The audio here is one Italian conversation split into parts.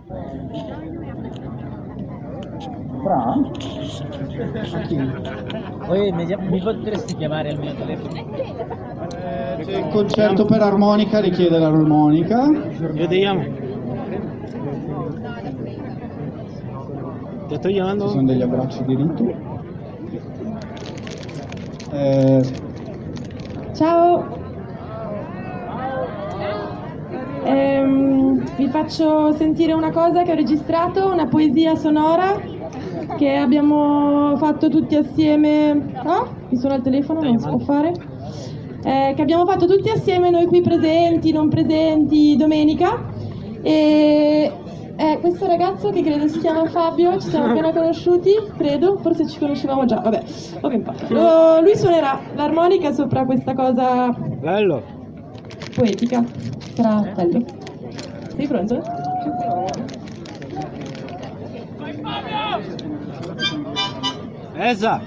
Fra? Poi mi potresti chiamare al mio telefono? C'è il concerto per armonica, richiede l'armonica. Vediamo. Te estoy Ci llamando. sono degli abbracci di rito. Ciao. Vi faccio sentire una cosa che ho registrato, una poesia sonora che abbiamo fatto tutti assieme. Ah, mi suona il telefono, non si può fare. Che abbiamo fatto tutti assieme noi qui presenti, non presenti, domenica. E questo ragazzo che credo si chiama Fabio, ci siamo appena conosciuti, credo, forse ci conoscevamo già, vabbè, poco importa. Lui suonerà l'armonica sopra questa cosa Bello. poetica, sarà bello. Sei pronto? Esa.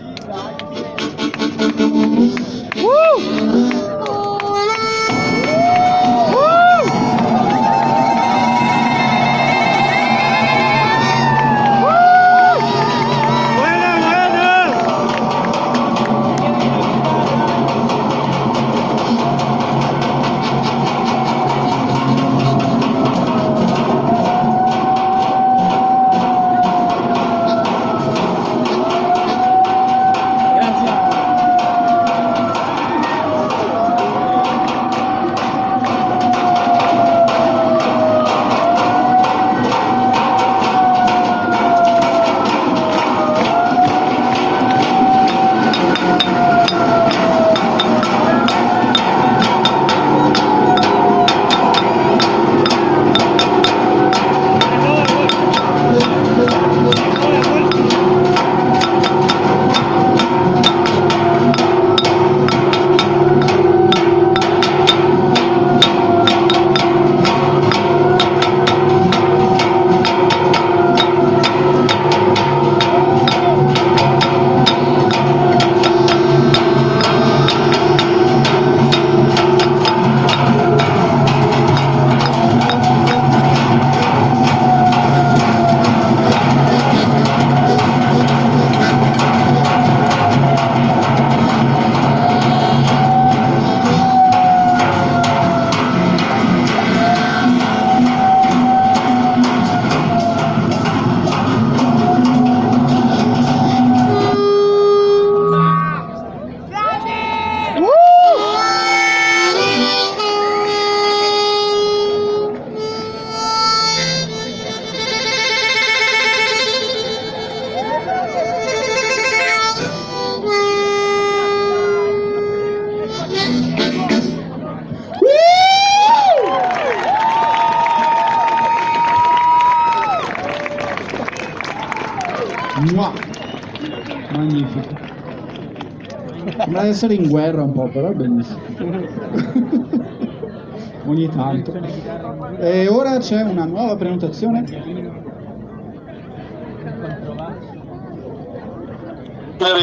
Mua. Magnifico. Sembra essere in guerra un po', però è bellissimo. Ogni tanto. E ora c'è una nuova prenotazione.